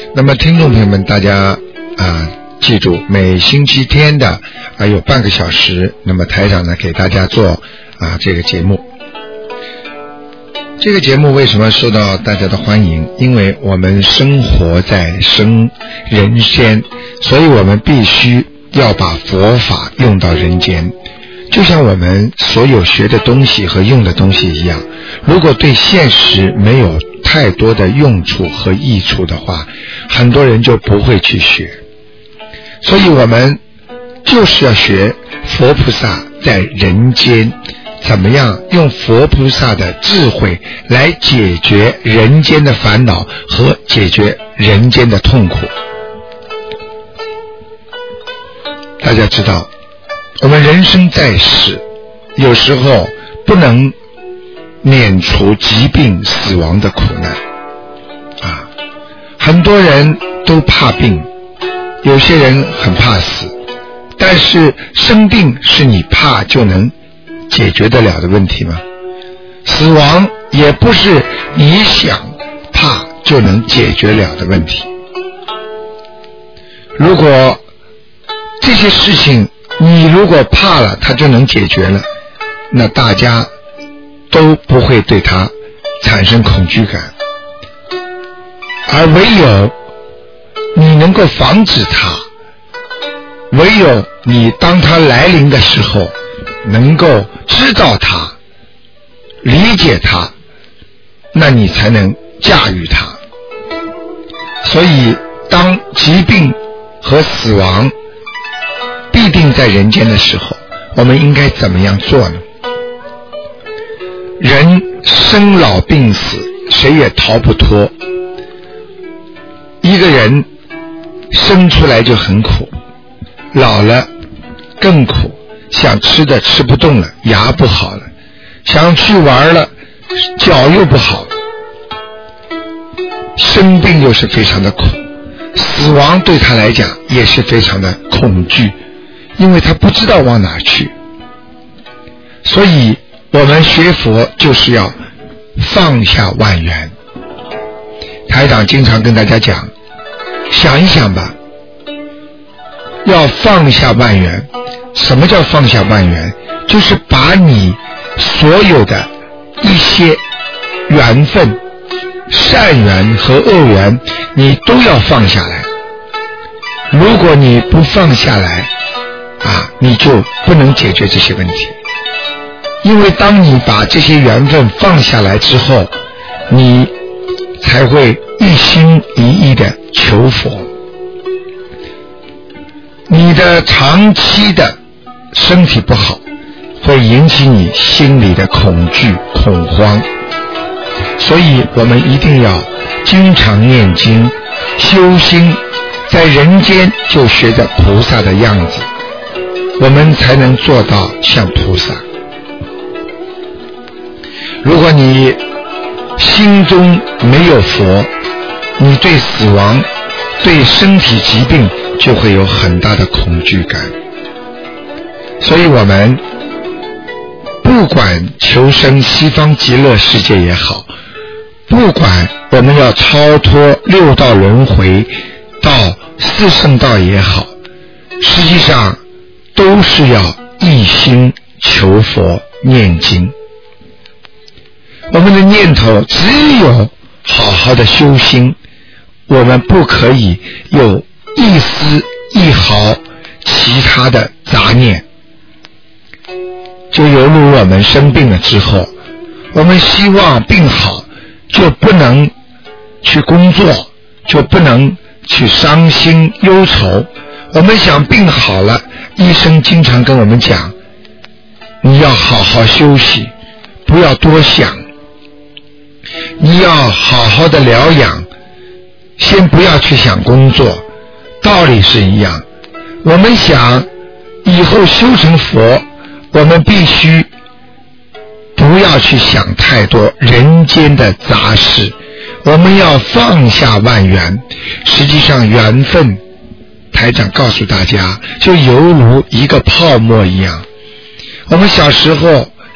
那么听众朋友们，大家记住每星期天的有半个小时，那么台长呢给大家做这个节目。这个节目为什么受到大家的欢迎？因为我们生活在人间，所以我们必须要把佛法用到人间。就像我们所有学的东西和用的东西一样，如果对现实没有太多的用处和益处的话，很多人就不会去学。所以我们就是要学佛菩萨在人间怎么样用佛菩萨的智慧来解决人间的烦恼和解决人间的痛苦。大家知道我们人生在世，有时候不能免除疾病死亡的苦难很多人都怕病，有些人很怕死，但是生病是你怕就能解决得了的问题吗？死亡也不是你想怕就能解决了的问题。如果这些事情你如果怕了它就能解决了，那大家都不会对它产生恐惧感，而唯有你能够防止它，唯有你当它来临的时候能够知道它，理解它，那你才能驾驭它。所以当疾病和死亡必定在人间的时候，我们应该怎么样做呢？人生老病死谁也逃不脱，一个人生出来就很苦，老了更苦，想吃的吃不动了，牙不好了，想去玩了，脚又不好了，生病又是非常的苦，死亡对他来讲也是非常的恐惧，因为他不知道往哪去。所以我们学佛就是要放下万缘。台长经常跟大家讲，想一想吧，要放下万缘。什么叫放下万缘？就是把你所有的一些缘分，善缘和恶缘你都要放下来。如果你不放下来你就不能解决这些问题。因为当你把这些缘分放下来之后，你才会一心一意的求佛。你的长期的身体不好，会引起你心里的恐惧恐慌，所以我们一定要经常念经修心，在人间就学着菩萨的样子，我们才能做到像菩萨。如果你心中没有佛，你对死亡对身体疾病就会有很大的恐惧感。所以我们不管求生西方极乐世界也好，不管我们要超脱六道轮回到四圣道也好，实际上都是要一心求佛念经。我们的念头只有好好的修心，我们不可以有一丝一毫其他的杂念。就犹如我们生病了之后，我们希望病好，就不能去工作，就不能去伤心忧愁。我们想病好了，医生经常跟我们讲，你要好好休息，不要多想，你要好好的疗养，先不要去想工作。道理是一样，我们想以后修成佛，我们必须不要去想太多人间的杂事，我们要放下万缘。实际上缘分，台长告诉大家，就犹如一个泡沫一样。我们小时候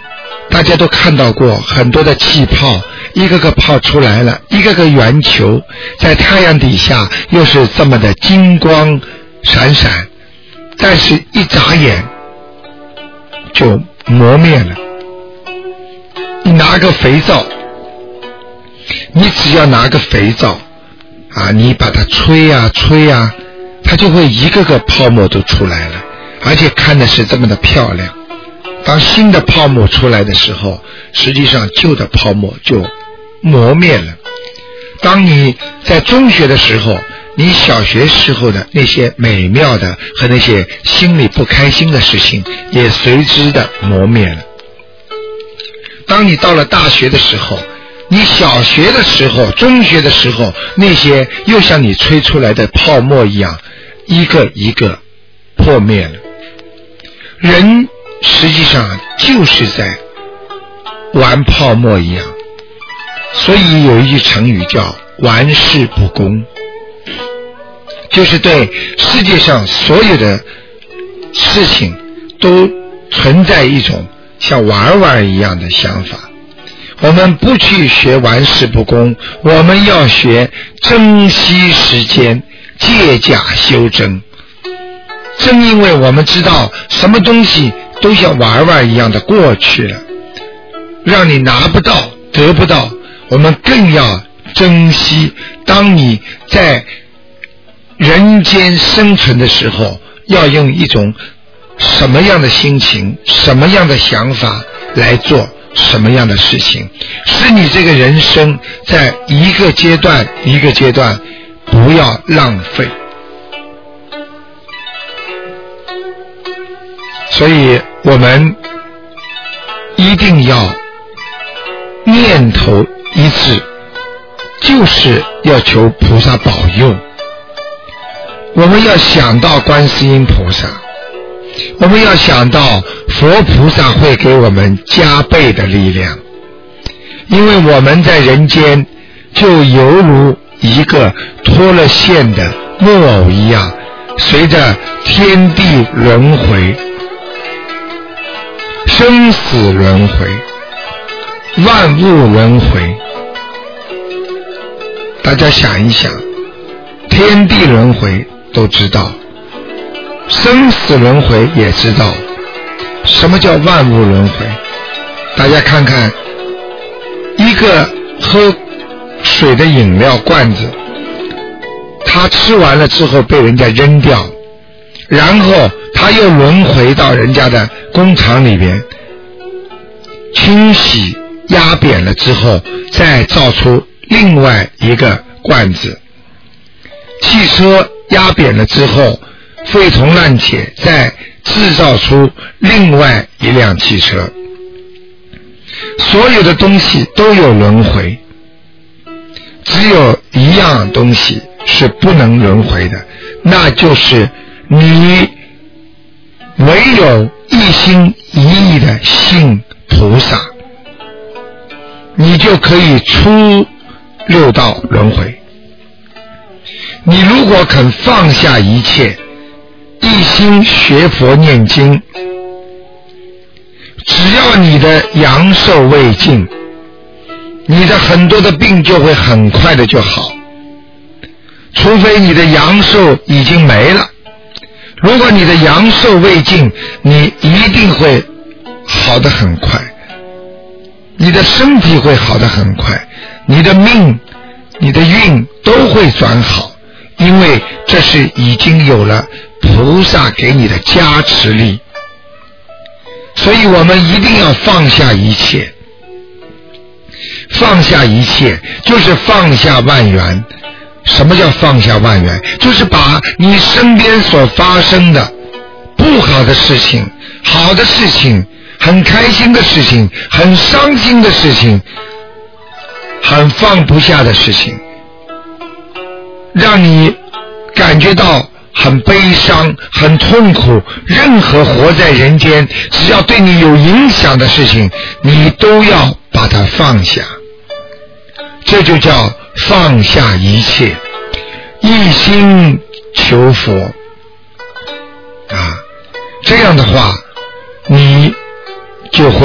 大家都看到过很多的气泡，一个个泡出来了，一个个圆球，在太阳底下又是这么的金光闪闪，但是一眨眼就磨灭了。你拿个肥皂，你只要拿个肥皂啊，你把它吹啊吹啊，它就会一个个泡沫都出来了，而且看的是这么的漂亮。当新的泡沫出来的时候，实际上旧的泡沫就磨灭了。当你在中学的时候，你小学时候的那些美妙的和那些心里不开心的事情也随之的磨灭了。当你到了大学的时候，你小学的时候中学的时候，那些又像你吹出来的泡沫一样一个一个破灭了。人实际上就是在玩泡沫一样，所以有一句成语叫玩世不恭，就是对世界上所有的事情都存在一种像玩玩一样的想法。我们不去学玩世不恭，我们要学珍惜时间，借假修真。正因为我们知道什么东西都像玩玩一样的过去了，让你拿不到得不到，我们更要珍惜。当你在人间生存的时候，要用一种什么样的心情，什么样的想法来做什么样的事情，使你这个人生在一个阶段一个阶段不要浪费。所以我们一定要念头一致，就是要求菩萨保佑。我们要想到观世音菩萨，我们要想到佛菩萨会给我们加倍的力量，因为我们在人间就犹如一个脱了线的木偶一样，随着天地轮回，生死轮回，万物轮回。大家想一想，天地轮回都知道，生死轮回也知道，什么叫万物轮回？大家看看，一个喝水的饮料罐子，他吃完了之后被人家扔掉，然后他又轮回到人家的工厂里边清洗压扁了之后，再造出另外一个罐子。汽车压扁了之后废铜烂铁，再制造出另外一辆汽车。所有的东西都有轮回，只有一样东西是不能轮回的，那就是你唯有一心一意的信菩萨，你就可以出六道轮回。你如果肯放下一切，一心学佛念经，只要你的阳寿未尽，你的很多的病就会很快的就好，除非你的阳寿已经没了。如果你的阳寿未尽，你一定会好得很快，你的身体会好得很快，你的命你的运都会转好，因为这是已经有了菩萨给你的加持力。所以我们一定要放下一切，放下一切就是放下万缘。什么叫放下万缘？就是把你身边所发生的不好的事情、好的事情、很开心的事情、很伤心的事情、很放不下的事情，让你感觉到很悲伤、很痛苦。任何活在人间只要对你有影响的事情，你都要把它放下。这就叫放下一切，一心求佛啊！这样的话，你就会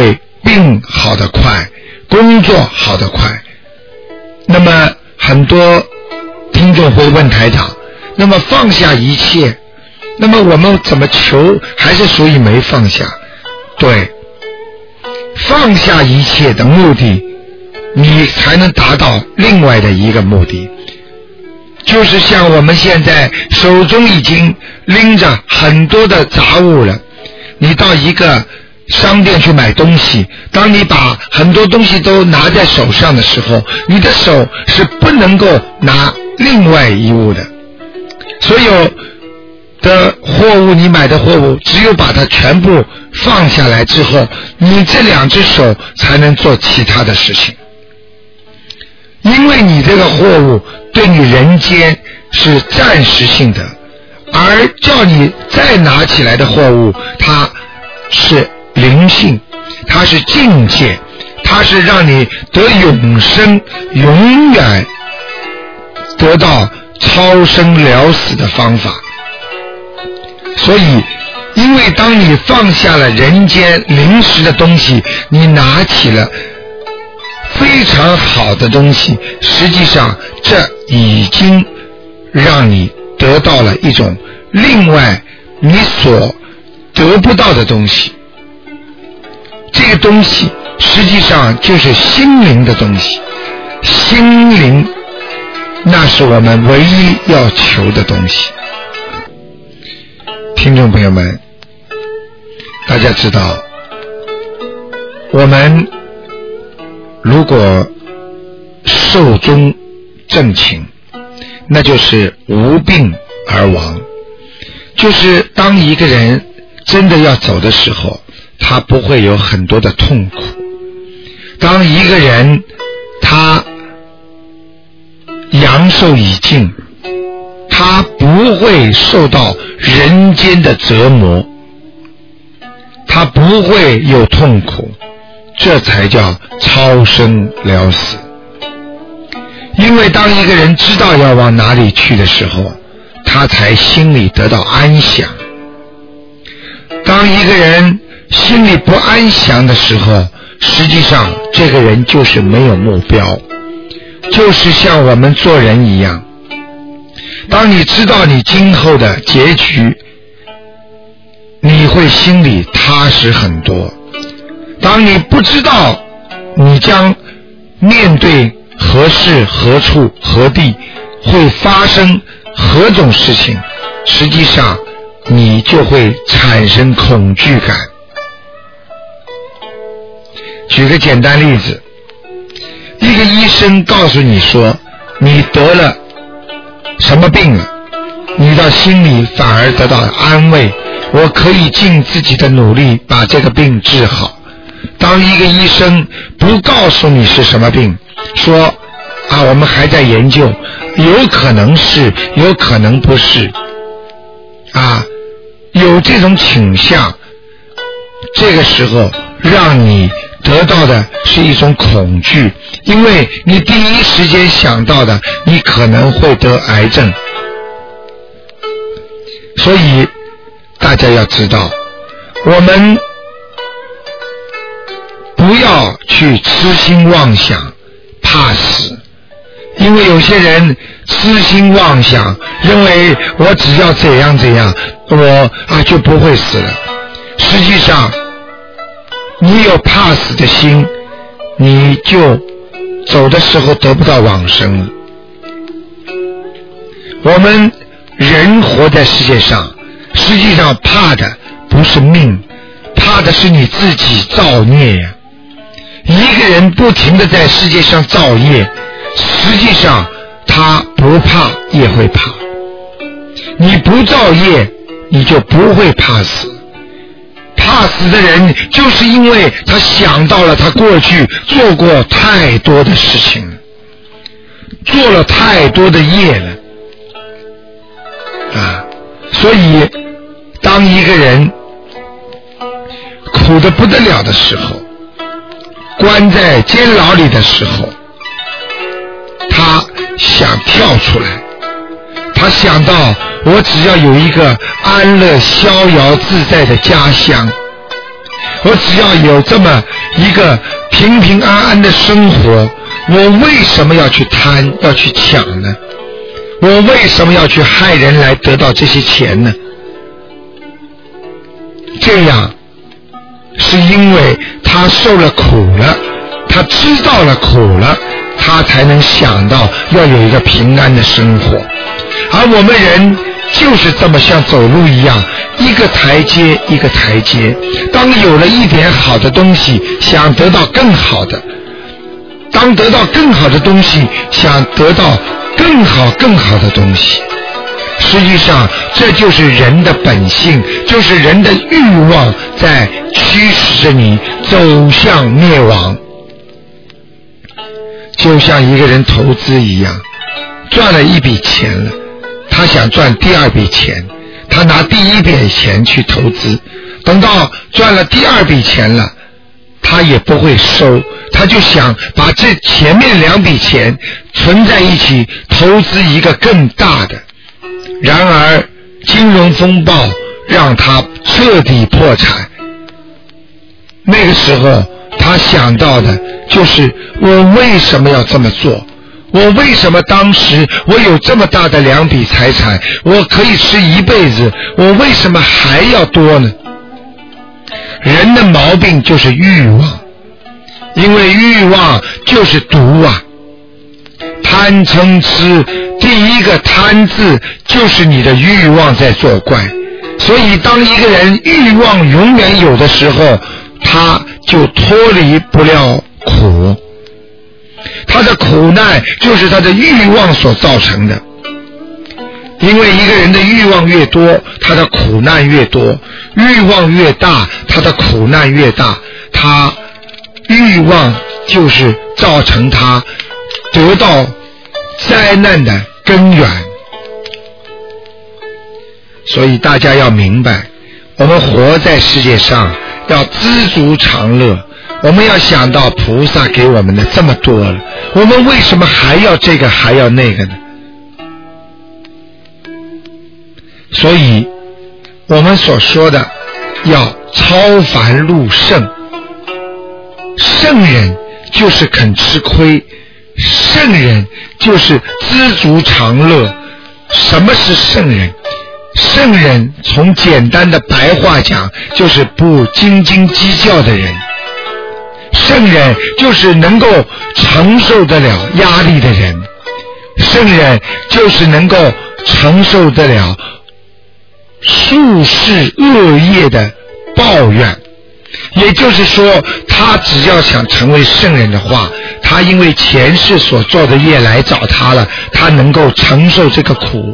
病好得快，工作好得快。那么很多听众会问台长，那么放下一切，那么我们怎么求还是属于没放下？对，放下一切的目的，你才能达到另外的一个目的，就是像我们现在手中已经拎着很多的杂物了，你到一个商店去买东西，当你把很多东西都拿在手上的时候，你的手是不能够拿另外一物的，所有的货物，你买的货物只有把它全部放下来之后，你这两只手才能做其他的事情。因为你这个货物对你人间是暂时性的，而叫你再拿起来的货物，它是灵性，它是境界，它是让你得永生，永远得到超生了死的方法。所以因为当你放下了人间临时的东西，你拿起了非常好的东西，实际上这已经让你得到了一种另外你所得不到的东西。这个东西实际上就是心灵的东西，心灵那是我们唯一要求的东西。听众朋友们，大家知道，我们如果寿终正寝，那就是无病而亡，就是当一个人真的要走的时候，他不会有很多的痛苦。当一个人他阳寿已尽，他不会受到人间的折磨，他不会有痛苦，这才叫超生了死。因为当一个人知道要往哪里去的时候，他才心里得到安详。当一个人心里不安详的时候，实际上这个人就是没有目标，就是像我们做人一样，当你知道你今后的结局，你会心里踏实很多。当你不知道你将面对何事何处何地会发生何种事情，实际上你就会产生恐惧感。举个简单例子，一个医生告诉你说你得了什么病了，你到心里反而得到安慰，我可以尽自己的努力把这个病治好。当一个医生不告诉你是什么病，说我们还在研究，有可能是，有可能不是，有这种倾向，这个时候让你得到的是一种恐惧，因为你第一时间想到的你可能会得癌症。所以大家要知道，我们不要去痴心妄想怕死，因为有些人痴心妄想认为我只要怎样怎样，我就不会死了。实际上你有怕死的心，你就走的时候得不到往生了。我们人活在世界上，实际上怕的不是命，怕的是你自己造孽呀。一个人不停地在世界上造业，实际上他不怕也会怕。你不造业，你就不会怕死。怕死的人就是因为他想到了他过去做过太多的事情，做了太多的业了所以当一个人苦得不得了的时候，关在监牢里的时候，他想跳出来，他想到我只要有一个安乐逍遥自在的家乡， 我只要有这么一个平平安安的生活，我为什么要去贪，要去抢呢？我为什么要去害人来得到这些钱呢？这样是因为他受了苦了，他知道了苦了，他才能想到要有一个平安的生活。而我们人就是这么像走路一样，一个台阶一个台阶，当有了一点好的东西，想得到更好的，当得到更好的东西，想得到更好的东西。实际上这就是人的本性，就是人的欲望在驱使着你走向灭亡。就像一个人投资一样，赚了一笔钱了，他想赚第二笔钱，他拿第一笔钱去投资，等到赚了第二笔钱了，他也不会收，他就想把这前面两笔钱存在一起，投资一个更大的。然而金融风暴让他彻底破产，那个时候他想到的就是我为什么要这么做，我为什么当时我有这么大的两笔财产，我可以吃一辈子，我为什么还要多呢？人的毛病就是欲望，因为欲望就是毒啊。贪嗔痴，第一个贪字就是你的欲望在作怪，所以当一个人欲望永远有的时候，他就脱离不了苦，他的苦难就是他的欲望所造成的。因为一个人的欲望越多，他的苦难越多，欲望越大，他的苦难越大，他欲望就是造成他得到灾难的根源。所以大家要明白，我们活在世界上要知足常乐，我们要想到菩萨给我们的这么多了，我们为什么还要这个还要那个呢？所以我们所说的要超凡入圣，圣人就是肯吃亏，圣人就是知足常乐。什么是圣人？圣人从简单的白话讲，就是不斤斤计较的人。圣人就是能够承受得了压力的人，圣人就是能够承受得了数世恶业的抱怨。也就是说，他只要想成为圣人的话，他因为前世所做的业来找他了，他能够承受这个苦。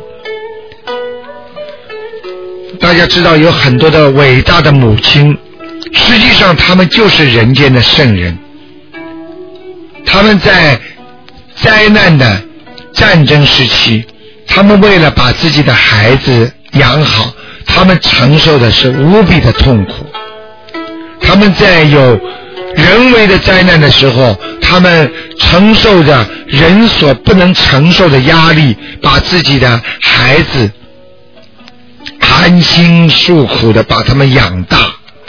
大家知道有很多的伟大的母亲，实际上他们就是人间的圣人。他们在灾难的战争时期，他们为了把自己的孩子养好，他们承受的是无比的痛苦。他们在有人为的灾难的时候，他们承受着人所不能承受的压力，把自己的孩子含辛茹苦的把他们养大。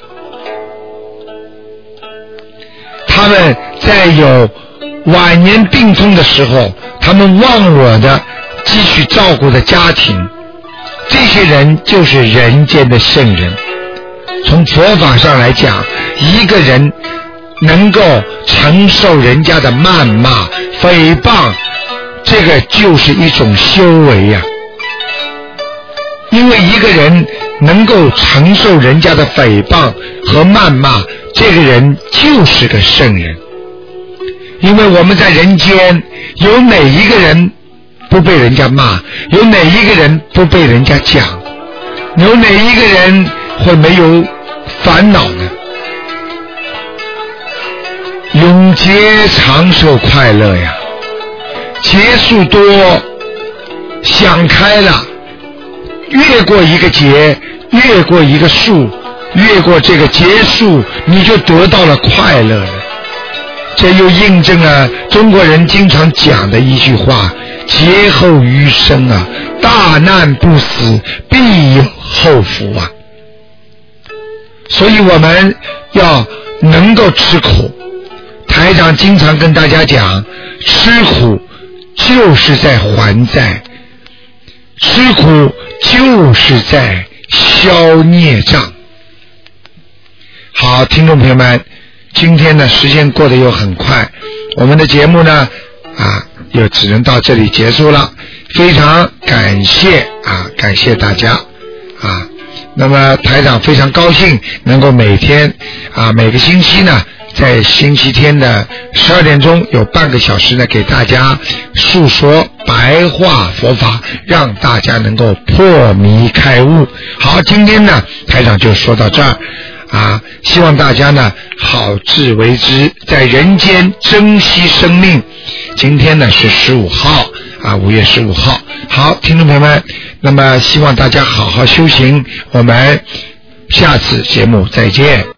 他们在有晚年病痛的时候，他们忘我的继续照顾的家庭。这些人就是人间的圣人。从佛法上来讲，一个人能够承受人家的谩骂诽谤，这个就是一种修为呀。因为一个人能够承受人家的诽谤和谩骂，这个人就是个圣人。因为我们在人间，有哪一个人不被人家骂？有哪一个人不被人家讲？有哪一个人会没有烦恼呢？永劫长寿快乐呀，劫数多，想开了，越过一个劫，越过一个数，越过这个劫数，你就得到了快乐了。这又印证了中国人经常讲的一句话：劫后余生啊，大难不死，必有后福啊。 所以我们要能够吃苦。台长经常跟大家讲，吃苦就是在还债，吃苦就是在消孽障。好，听众朋友们，今天呢时间过得又很快，我们的节目呢又只能到这里结束了。非常感谢感谢大家那么台长非常高兴能够每天每个星期呢，在星期天的12点钟有半个小时呢，给大家述说白话佛法，让大家能够破迷开悟。好，今天呢台长就说到这儿希望大家呢好自为之，在人间珍惜生命。今天呢是15号5月15号。好，听众朋友们，那么希望大家好好修行，我们下次节目再见。